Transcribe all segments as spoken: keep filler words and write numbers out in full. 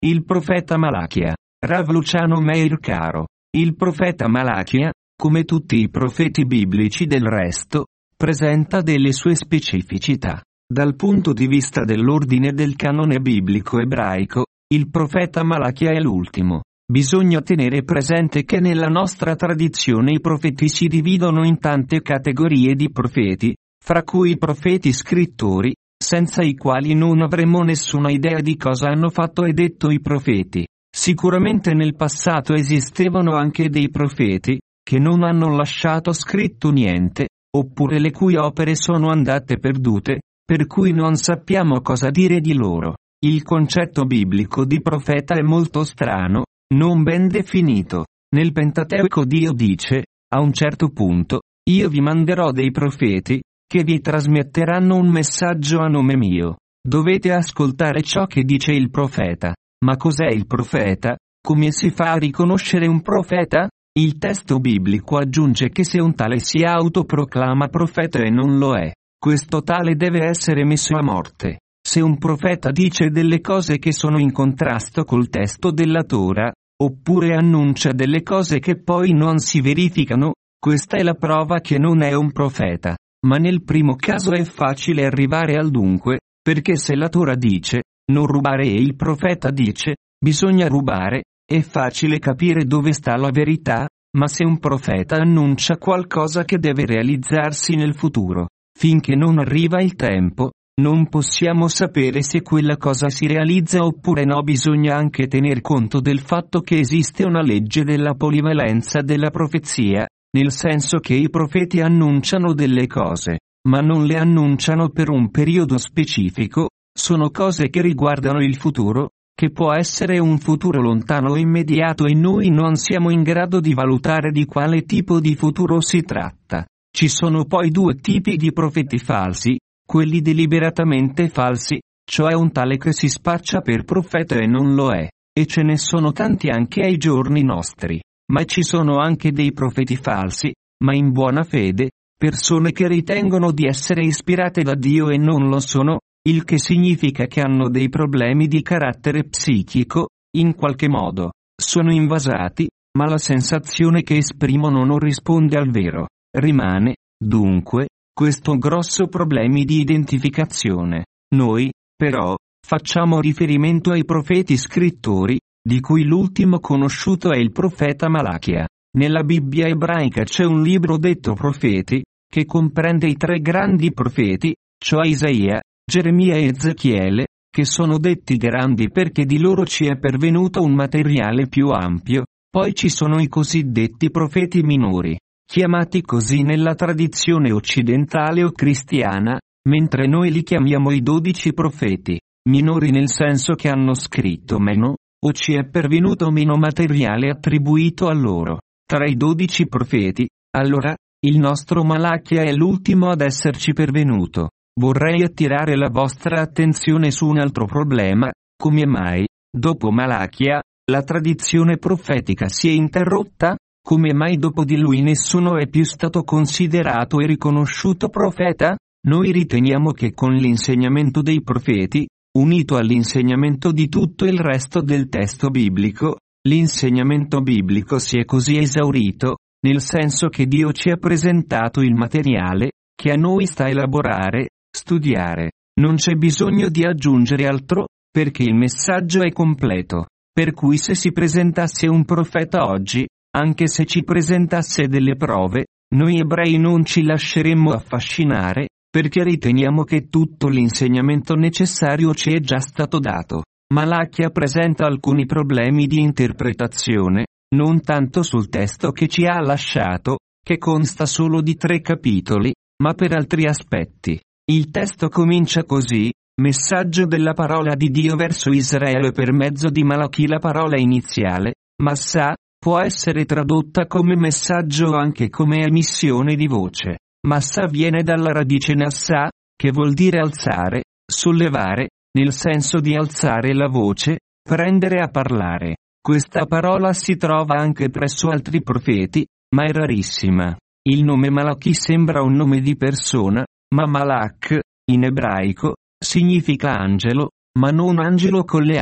Il profeta Malachia. Rav Luciano Meir Caro. Il profeta Malachia, come tutti i profeti biblici del resto, presenta delle sue specificità. Dal punto di vista dell'ordine del canone biblico ebraico, il profeta Malachia è l'ultimo. Bisogna tenere presente che nella nostra tradizione i profeti si dividono in tante categorie di profeti, fra cui i profeti scrittori, senza i quali non avremmo nessuna idea di cosa hanno fatto e detto i profeti. Sicuramente nel passato esistevano anche dei profeti, che non hanno lasciato scritto niente, oppure le cui opere sono andate perdute, per cui non sappiamo cosa dire di loro. Il concetto biblico di profeta è molto strano, non ben definito. Nel Pentateuco Dio dice, a un certo punto, io vi manderò dei profeti, che vi trasmetteranno un messaggio a nome mio. Dovete ascoltare ciò che dice il profeta. Ma cos'è il profeta? Come si fa a riconoscere un profeta? Il testo biblico aggiunge che se un tale si autoproclama profeta e non lo è, questo tale deve essere messo a morte. Se un profeta dice delle cose che sono in contrasto col testo della Tora, oppure annuncia delle cose che poi non si verificano, questa è la prova che non è un profeta. Ma nel primo caso è facile arrivare al dunque, perché se la Tora dice, non rubare e il profeta dice, bisogna rubare, è facile capire dove sta la verità, ma se un profeta annuncia qualcosa che deve realizzarsi nel futuro, finché non arriva il tempo, non possiamo sapere se quella cosa si realizza oppure no. Bisogna anche tener conto del fatto che esiste una legge della polivalenza della profezia, nel senso che i profeti annunciano delle cose, ma non le annunciano per un periodo specifico. Sono cose che riguardano il futuro, che può essere un futuro lontano o immediato e noi non siamo in grado di valutare di quale tipo di futuro si tratta. Ci sono poi due tipi di profeti falsi, quelli deliberatamente falsi, cioè un tale che si spaccia per profeta e non lo è, e ce ne sono tanti anche ai giorni nostri. Ma ci sono anche dei profeti falsi, ma in buona fede, persone che ritengono di essere ispirate da Dio e non lo sono, il che significa che hanno dei problemi di carattere psichico, in qualche modo, sono invasati, ma la sensazione che esprimono non risponde al vero. Rimane, dunque, questo grosso problema di identificazione. Noi, però, facciamo riferimento ai profeti scrittori, di cui l'ultimo conosciuto è il profeta Malachia. Nella Bibbia ebraica c'è un libro detto Profeti, che comprende i tre grandi profeti, cioè Isaia, Geremia e Ezechiele, che sono detti grandi perché di loro ci è pervenuto un materiale più ampio. Poi ci sono i cosiddetti profeti minori, chiamati così nella tradizione occidentale o cristiana, mentre noi li chiamiamo i dodici profeti, minori nel senso che hanno scritto meno, o ci è pervenuto meno materiale attribuito a loro. Tra i dodici profeti, allora, il nostro Malachia è l'ultimo ad esserci pervenuto. Vorrei attirare la vostra attenzione su un altro problema: come mai, dopo Malachia, la tradizione profetica si è interrotta? Come mai dopo di lui nessuno è più stato considerato e riconosciuto profeta? Noi riteniamo che con l'insegnamento dei profeti, unito all'insegnamento di tutto il resto del testo biblico, l'insegnamento biblico si è così esaurito, nel senso che Dio ci ha presentato il materiale, che a noi sta elaborare, studiare. Non c'è bisogno di aggiungere altro, perché il messaggio è completo. Per cui se si presentasse un profeta oggi, anche se ci presentasse delle prove, noi ebrei non ci lasceremmo affascinare, perché riteniamo che tutto l'insegnamento necessario ci è già stato dato. Malachia presenta alcuni problemi di interpretazione, non tanto sul testo che ci ha lasciato, che consta solo di tre capitoli, ma per altri aspetti. Il testo comincia così: messaggio della parola di Dio verso Israele per mezzo di Malachì. La parola iniziale, Massà, può essere tradotta come messaggio o anche come emissione di voce. Massà viene dalla radice Nassà, che vuol dire alzare, sollevare, nel senso di alzare la voce, prendere a parlare. Questa parola si trova anche presso altri profeti, ma è rarissima. Il nome Malachì sembra un nome di persona, ma Malach, in ebraico, significa angelo, ma non angelo con le ali,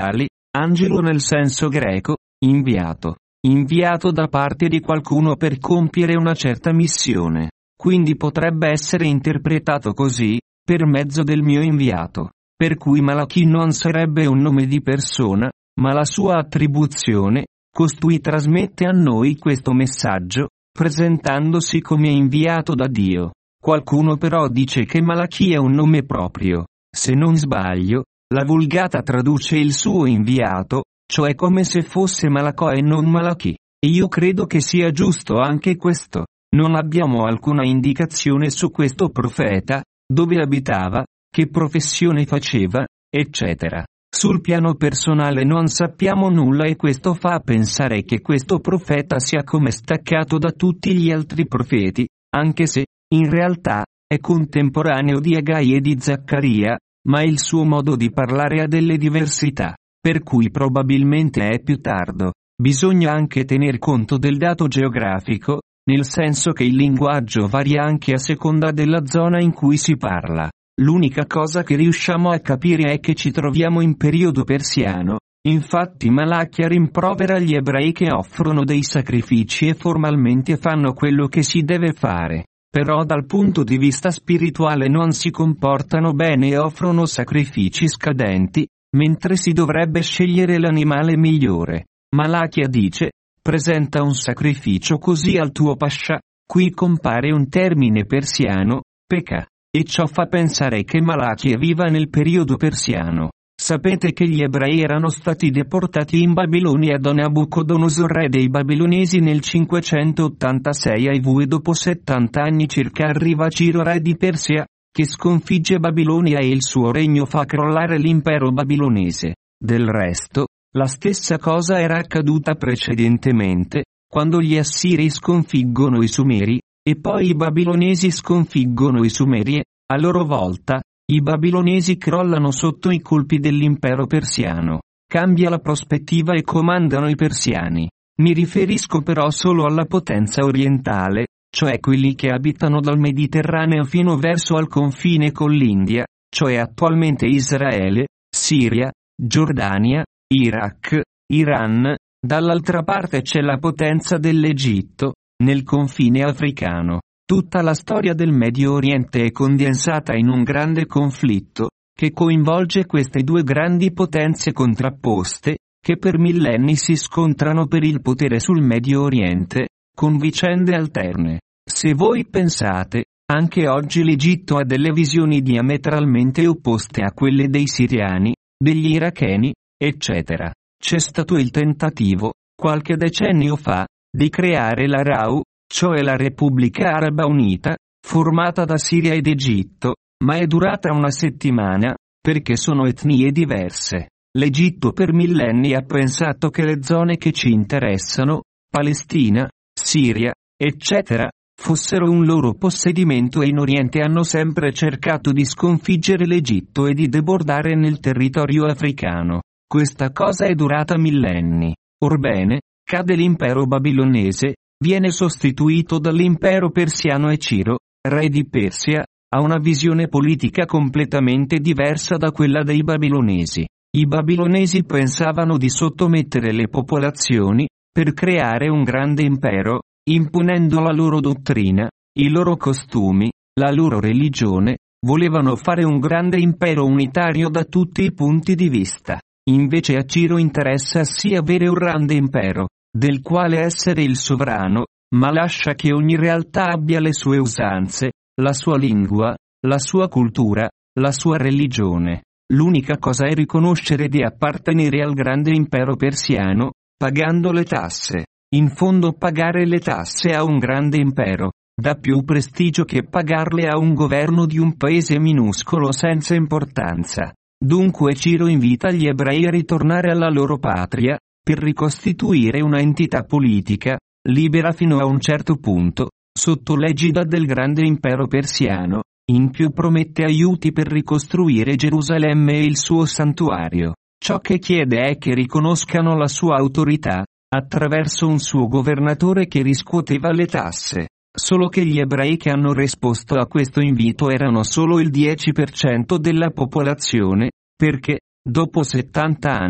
Angelo nel senso greco, inviato. Inviato da parte di qualcuno per compiere una certa missione. Quindi potrebbe essere interpretato così, per mezzo del mio inviato. Per cui Malachì non sarebbe un nome di persona, ma la sua attribuzione. Costui trasmette a noi questo messaggio, presentandosi come inviato da Dio. Qualcuno però dice che Malachì è un nome proprio. Se non sbaglio, la Vulgata traduce il suo inviato, cioè come se fosse Malacò e non Malachì. E io credo che sia giusto anche questo. Non abbiamo alcuna indicazione su questo profeta, dove abitava, che professione faceva, eccetera. Sul piano personale non sappiamo nulla e questo fa pensare che questo profeta sia come staccato da tutti gli altri profeti, anche se, in realtà, è contemporaneo di Agai e di Zaccaria, ma il suo modo di parlare ha delle diversità, per cui probabilmente è più tardo. Bisogna anche tener conto del dato geografico, nel senso che il linguaggio varia anche a seconda della zona in cui si parla. L'unica cosa che riusciamo a capire è che ci troviamo in periodo persiano, infatti Malachia rimprovera gli ebrei che offrono dei sacrifici e formalmente fanno quello che si deve fare, però dal punto di vista spirituale non si comportano bene e offrono sacrifici scadenti, mentre si dovrebbe scegliere l'animale migliore. Malachia dice, presenta un sacrificio così al tuo pascià, qui compare un termine persiano, peka. E ciò fa pensare che Malachia viva nel periodo persiano. Sapete che gli ebrei erano stati deportati in Babilonia da Nabucodonosor re dei babilonesi nel cinquecentottantasei A V e dopo settanta anni circa arriva Ciro re di Persia, che sconfigge Babilonia e il suo regno fa crollare l'impero babilonese. Del resto, la stessa cosa era accaduta precedentemente, quando gli Assiri sconfiggono i Sumeri, e poi i babilonesi sconfiggono i Sumeri e, a loro volta, i babilonesi crollano sotto i colpi dell'impero persiano. Cambia la prospettiva e comandano i persiani. Mi riferisco però solo alla potenza orientale, cioè quelli che abitano dal Mediterraneo fino verso al confine con l'India, cioè attualmente Israele, Siria, Giordania, Iraq, Iran. Dall'altra parte c'è la potenza dell'Egitto, nel confine africano. Tutta la storia del Medio Oriente è condensata in un grande conflitto, che coinvolge queste due grandi potenze contrapposte, che per millenni si scontrano per il potere sul Medio Oriente, con vicende alterne. Se voi pensate, anche oggi l'Egitto ha delle visioni diametralmente opposte a quelle dei siriani, degli iracheni, eccetera. C'è stato il tentativo, qualche decennio fa, di creare la R A U, cioè la Repubblica Araba Unita, formata da Siria ed Egitto, ma è durata una settimana, perché sono etnie diverse. L'Egitto per millenni ha pensato che le zone che ci interessano, Palestina, Siria, eccetera, fossero un loro possedimento e in Oriente hanno sempre cercato di sconfiggere l'Egitto e di debordare nel territorio africano. Questa cosa è durata millenni. Orbene, cade l'impero babilonese, viene sostituito dall'impero persiano e Ciro, re di Persia, ha una visione politica completamente diversa da quella dei babilonesi. I babilonesi pensavano di sottomettere le popolazioni, per creare un grande impero, imponendo la loro dottrina, i loro costumi, la loro religione, volevano fare un grande impero unitario da tutti i punti di vista. Invece a Ciro interessa sì avere un grande impero, del quale essere il sovrano, ma lascia che ogni realtà abbia le sue usanze, la sua lingua, la sua cultura, la sua religione. L'unica cosa è riconoscere di appartenere al grande impero persiano, pagando le tasse. In fondo pagare le tasse a un grande impero dà più prestigio che pagarle a un governo di un paese minuscolo senza importanza. Dunque Ciro invita gli ebrei a ritornare alla loro patria, per ricostituire una entità politica, libera fino a un certo punto, sotto l'egida del grande impero persiano, in più promette aiuti per ricostruire Gerusalemme e il suo santuario. Ciò che chiede è che riconoscano la sua autorità, attraverso un suo governatore che riscuoteva le tasse. Solo che gli ebrei che hanno risposto a questo invito erano solo il dieci per cento della popolazione, perché, dopo settanta anni,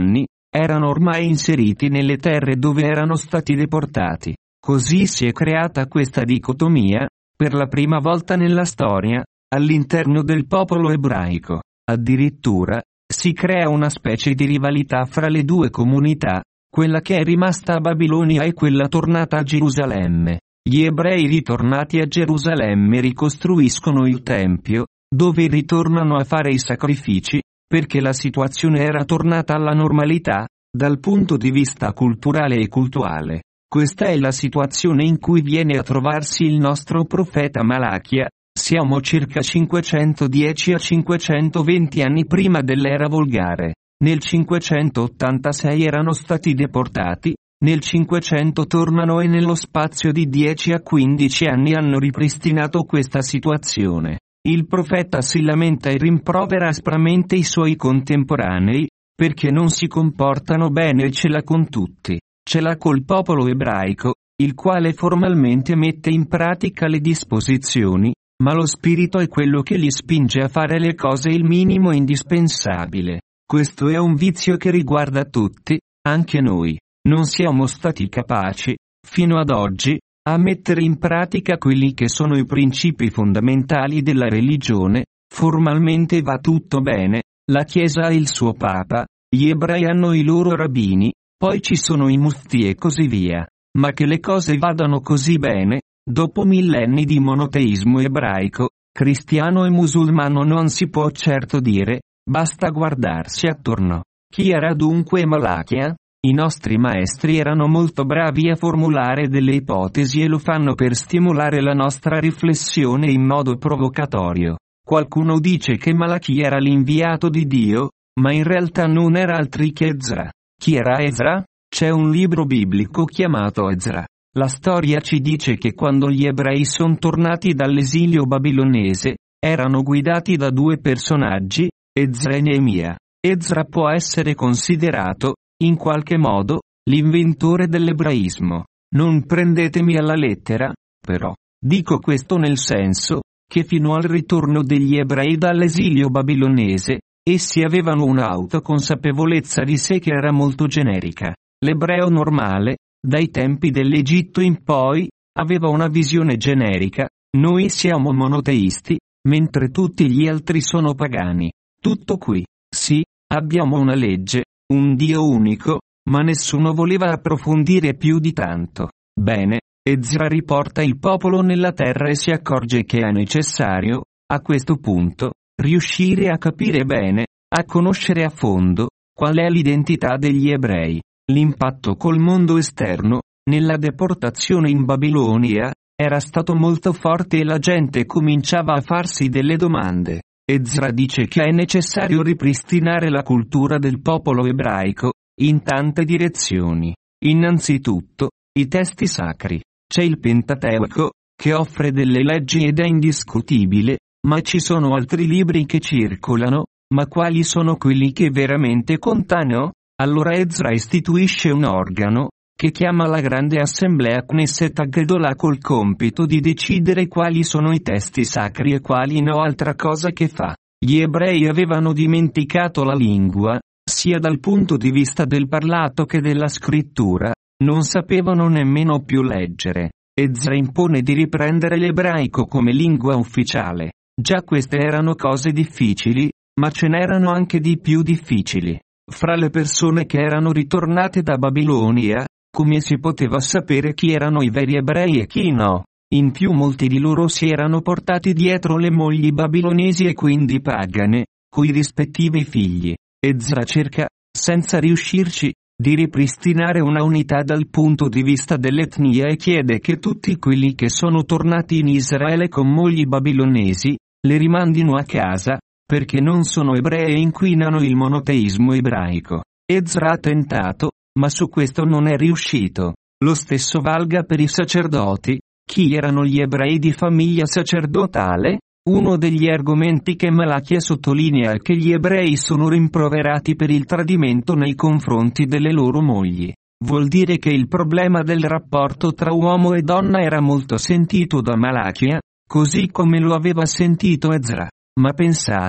erano ormai inseriti nelle terre dove erano stati deportati. Così si è creata questa dicotomia, per la prima volta nella storia, all'interno del popolo ebraico. Addirittura, si crea una specie di rivalità fra le due comunità, quella che è rimasta a Babilonia e quella tornata a Gerusalemme. Gli ebrei ritornati a Gerusalemme ricostruiscono il Tempio, dove ritornano a fare i sacrifici, perché la situazione era tornata alla normalità, dal punto di vista culturale e cultuale. Questa è la situazione in cui viene a trovarsi il nostro profeta Malachia. Siamo circa cinquecentodieci a cinquecentoventi anni prima dell'era volgare. Nel cinquecentottantasei erano stati deportati, nel cinquecento tornano e nello spazio di dieci a quindici anni hanno ripristinato questa situazione. Il profeta si lamenta e rimprovera aspramente i suoi contemporanei, perché non si comportano bene e ce l'ha con tutti. Ce l'ha col popolo ebraico, il quale formalmente mette in pratica le disposizioni, ma lo spirito è quello che li spinge a fare le cose il minimo indispensabile. Questo è un vizio che riguarda tutti, anche noi. Non siamo stati capaci, fino ad oggi, a mettere in pratica quelli che sono i principi fondamentali della religione. Formalmente va tutto bene, la Chiesa ha il suo Papa, gli ebrei hanno i loro rabbini, poi ci sono i mufti e così via. Ma che le cose vadano così bene, dopo millenni di monoteismo ebraico, cristiano e musulmano non si può certo dire, basta guardarsi attorno. Chi era dunque Malachia? I nostri maestri erano molto bravi a formulare delle ipotesi e lo fanno per stimolare la nostra riflessione in modo provocatorio. Qualcuno dice che Malachia era l'inviato di Dio, ma in realtà non era altri che Ezra. Chi era Ezra? C'è un libro biblico chiamato Ezra. La storia ci dice che quando gli ebrei sono tornati dall'esilio babilonese, erano guidati da due personaggi, Ezra e Neemia. Ezra può essere considerato, in qualche modo, l'inventore dell'ebraismo. Non prendetemi alla lettera, però. Dico questo nel senso, che fino al ritorno degli ebrei dall'esilio babilonese, essi avevano un'autoconsapevolezza di sé che era molto generica. L'ebreo normale, dai tempi dell'Egitto in poi, aveva una visione generica, noi siamo monoteisti, mentre tutti gli altri sono pagani. Tutto qui. Sì, abbiamo una legge, un Dio unico, ma nessuno voleva approfondire più di tanto. Bene, Ezra riporta il popolo nella terra e si accorge che è necessario, a questo punto, riuscire a capire bene, a conoscere a fondo, qual è l'identità degli ebrei. L'impatto col mondo esterno, nella deportazione in Babilonia, era stato molto forte e la gente cominciava a farsi delle domande. Ezra dice che è necessario ripristinare la cultura del popolo ebraico, in tante direzioni. Innanzitutto, i testi sacri. C'è il Pentateuco, che offre delle leggi ed è indiscutibile, ma ci sono altri libri che circolano, ma quali sono quelli che veramente contano? Allora Ezra istituisce un organo, che chiama la grande assemblea Knesset Aggedolah col compito di decidere quali sono i testi sacri e quali no. Altra cosa che fa. Gli ebrei avevano dimenticato la lingua, sia dal punto di vista del parlato che della scrittura, non sapevano nemmeno più leggere. Ezra impone di riprendere l'ebraico come lingua ufficiale. Già queste erano cose difficili, ma ce n'erano anche di più difficili. Fra le persone che erano ritornate da Babilonia, come si poteva sapere chi erano i veri ebrei e chi no? In più molti di loro si erano portati dietro le mogli babilonesi e quindi pagane, coi rispettivi figli. Ezra cerca, senza riuscirci, di ripristinare una unità dal punto di vista dell'etnia e chiede che tutti quelli che sono tornati in Israele con mogli babilonesi, le rimandino a casa, perché non sono ebrei e inquinano il monoteismo ebraico. Ezra ha tentato, ma su questo non è riuscito. Lo stesso valga per i sacerdoti. Chi erano gli ebrei di famiglia sacerdotale? Uno degli argomenti che Malachia sottolinea è che gli ebrei sono rimproverati per il tradimento nei confronti delle loro mogli. Vuol dire che il problema del rapporto tra uomo e donna era molto sentito da Malachia, così come lo aveva sentito Ezra. Ma pensate,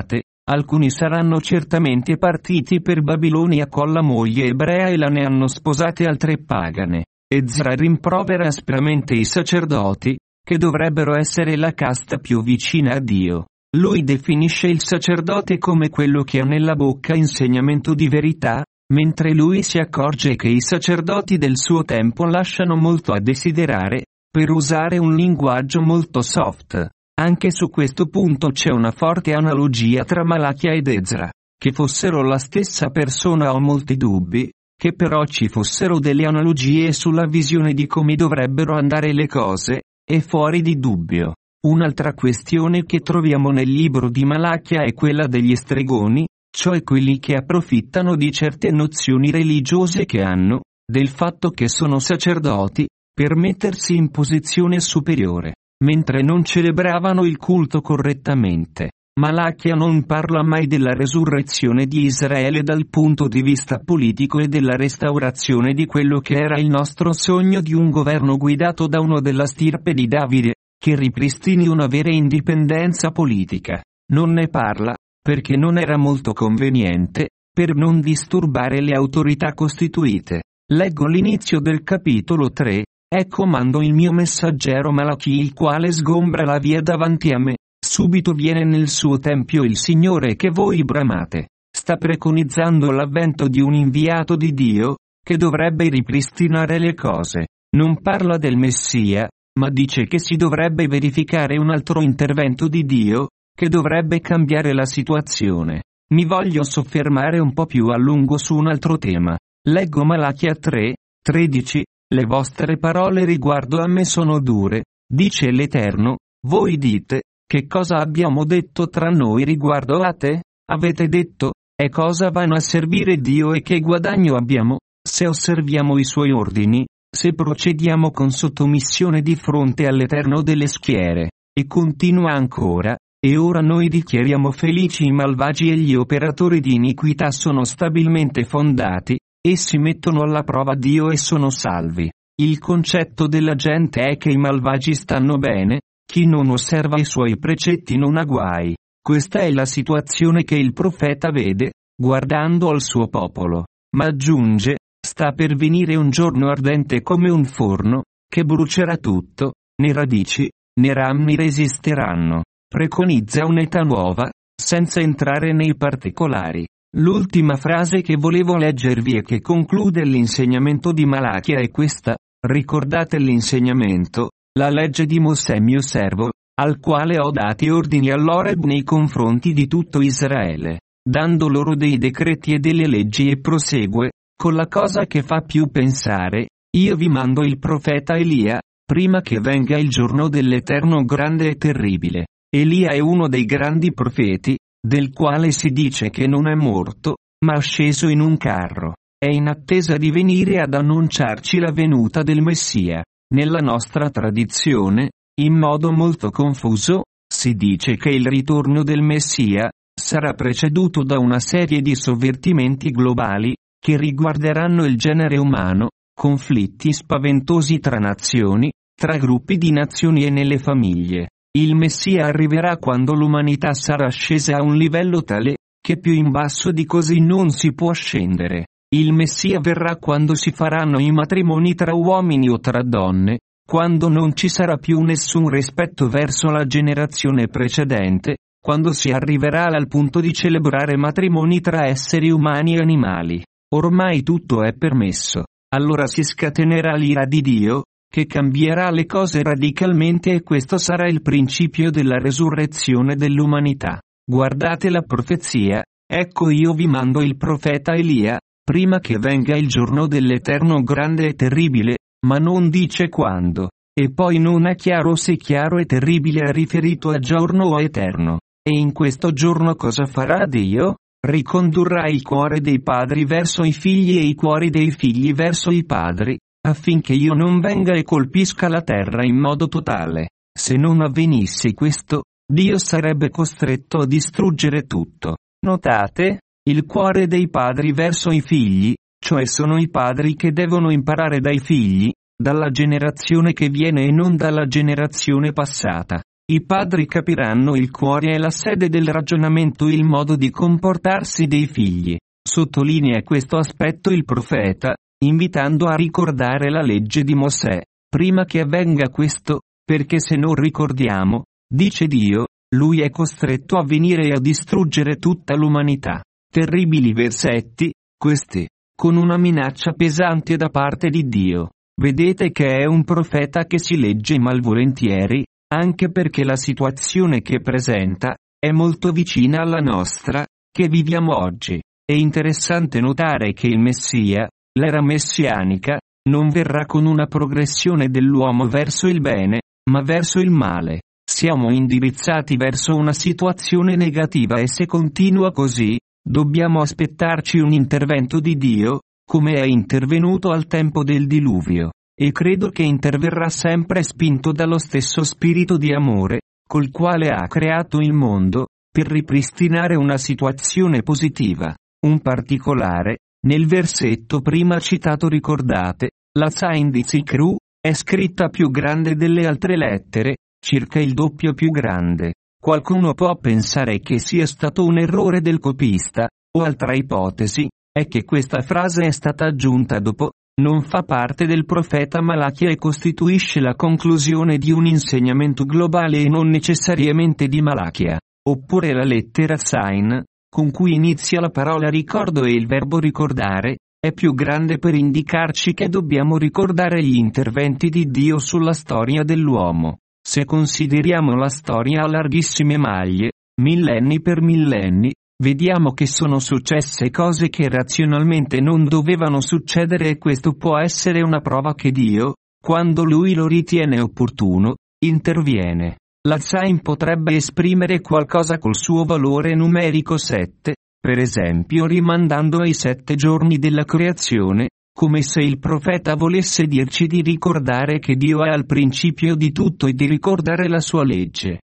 alcuni saranno certamente partiti per Babilonia con la moglie ebrea e la ne hanno sposate altre pagane. Ezra rimprovera aspramente i sacerdoti, che dovrebbero essere la casta più vicina a Dio. Lui definisce il sacerdote come quello che ha nella bocca insegnamento di verità, mentre lui si accorge che i sacerdoti del suo tempo lasciano molto a desiderare, per usare un linguaggio molto soft. Anche su questo punto c'è una forte analogia tra Malachia ed Ezra. Che fossero la stessa persona ho molti dubbi, che però ci fossero delle analogie sulla visione di come dovrebbero andare le cose, è fuori di dubbio. Un'altra questione che troviamo nel libro di Malachia è quella degli stregoni, cioè quelli che approfittano di certe nozioni religiose che hanno, del fatto che sono sacerdoti, per mettersi in posizione superiore, mentre non celebravano il culto correttamente. Malachia non parla mai della resurrezione di Israele dal punto di vista politico e della restaurazione di quello che era il nostro sogno di un governo guidato da uno della stirpe di Davide, che ripristini una vera indipendenza politica. Non ne parla, perché non era molto conveniente, per non disturbare le autorità costituite. Leggo l'inizio del capitolo tre, ecco mando il mio messaggero Malachi il quale sgombra la via davanti a me, subito viene nel suo tempio il Signore che voi bramate. Sta preconizzando l'avvento di un inviato di Dio, che dovrebbe ripristinare le cose. Non parla del Messia, ma dice che si dovrebbe verificare un altro intervento di Dio, che dovrebbe cambiare la situazione. Mi voglio soffermare un po' più a lungo su un altro tema. Leggo Malachia tre, tredici, le vostre parole riguardo a me sono dure, dice l'Eterno, voi dite, che cosa abbiamo detto tra noi riguardo a te? Avete detto, è cosa vana a servire Dio e che guadagno abbiamo, se osserviamo i suoi ordini, se procediamo con sottomissione di fronte all'Eterno delle schiere. E continua ancora, e ora noi dichiariamo felici i malvagi e gli operatori di iniquità sono stabilmente fondati, essi mettono alla prova Dio e sono salvi. Il concetto della gente è che i malvagi stanno bene, chi non osserva i suoi precetti non ha guai. Questa è la situazione che il profeta vede, guardando al suo popolo. Ma aggiunge, sta per venire un giorno ardente come un forno, che brucerà tutto, né radici, né rami resisteranno. Preconizza un'età nuova, senza entrare nei particolari. L'ultima frase che volevo leggervi e che conclude l'insegnamento di Malachia è questa, ricordate l'insegnamento, la legge di Mosè mio servo, al quale ho dati ordini all'Oreb nei confronti di tutto Israele, dando loro dei decreti e delle leggi e prosegue, con la cosa che fa più pensare, io vi mando il profeta Elia, prima che venga il giorno dell'Eterno grande e terribile. Elia è uno dei grandi profeti, del quale si dice che non è morto, ma è sceso in un carro. È in attesa di venire ad annunciarci la venuta del Messia. Nella nostra tradizione, in modo molto confuso, si dice che il ritorno del Messia sarà preceduto da una serie di sovvertimenti globali, che riguarderanno il genere umano, conflitti spaventosi tra nazioni, tra gruppi di nazioni e nelle famiglie. Il Messia arriverà quando l'umanità sarà scesa a un livello tale, che più in basso di così non si può scendere. Il Messia verrà quando si faranno i matrimoni tra uomini o tra donne, quando non ci sarà più nessun rispetto verso la generazione precedente, quando si arriverà al punto di celebrare matrimoni tra esseri umani e animali. Ormai tutto è permesso. Allora si scatenerà l'ira di Dio, che cambierà le cose radicalmente e questo sarà il principio della resurrezione dell'umanità. Guardate la profezia, ecco io vi mando il profeta Elia, prima che venga il giorno dell'Eterno grande e terribile, ma non dice quando, e poi non è chiaro se chiaro e terribile è riferito a giorno o eterno. E in questo giorno cosa farà Dio? Ricondurrà il cuore dei padri verso i figli e i cuori dei figli verso i padri, affinché io non venga e colpisca la terra in modo totale. Se non avvenisse questo, Dio sarebbe costretto a distruggere tutto. Notate, il cuore dei padri verso i figli, cioè sono i padri che devono imparare dai figli, dalla generazione che viene e non dalla generazione passata. i padri capiranno il cuore e la sede del ragionamento, il modo di comportarsi dei figli. Sottolinea questo aspetto il profeta, invitando a ricordare la legge di Mosè, prima che avvenga questo, perché se non ricordiamo, dice Dio, lui è costretto a venire e a distruggere tutta l'umanità. Terribili versetti, questi, con una minaccia pesante da parte di Dio. Vedete che è un profeta che si legge malvolentieri, anche perché la situazione che presenta, è molto vicina alla nostra, che viviamo oggi. È interessante notare che il Messia, l'era messianica, non verrà con una progressione dell'uomo verso il bene, ma verso il male. Siamo indirizzati verso una situazione negativa e se continua così, dobbiamo aspettarci un intervento di Dio, come è intervenuto al tempo del diluvio, e credo che interverrà sempre spinto dallo stesso spirito di amore, col quale ha creato il mondo, per ripristinare una situazione positiva. Un particolare, nel versetto prima citato ricordate, la Sign di Zikru, è scritta più grande delle altre lettere, circa il doppio più grande. Qualcuno può pensare che sia stato un errore del copista, o altra ipotesi, è che questa frase è stata aggiunta dopo, non fa parte del profeta Malachia e costituisce la conclusione di un insegnamento globale e non necessariamente di Malachia. Oppure la lettera Sign, con cui inizia la parola ricordo e il verbo ricordare, è più grande per indicarci che dobbiamo ricordare gli interventi di Dio sulla storia dell'uomo. Se consideriamo la storia a larghissime maglie, millenni per millenni, vediamo che sono successe cose che razionalmente non dovevano succedere e questo può essere una prova che Dio, quando Lui lo ritiene opportuno, interviene. La Sign potrebbe esprimere qualcosa col suo valore numerico sette, per esempio rimandando ai sette giorni della creazione, come se il profeta volesse dirci di ricordare che Dio è al principio di tutto e di ricordare la sua legge.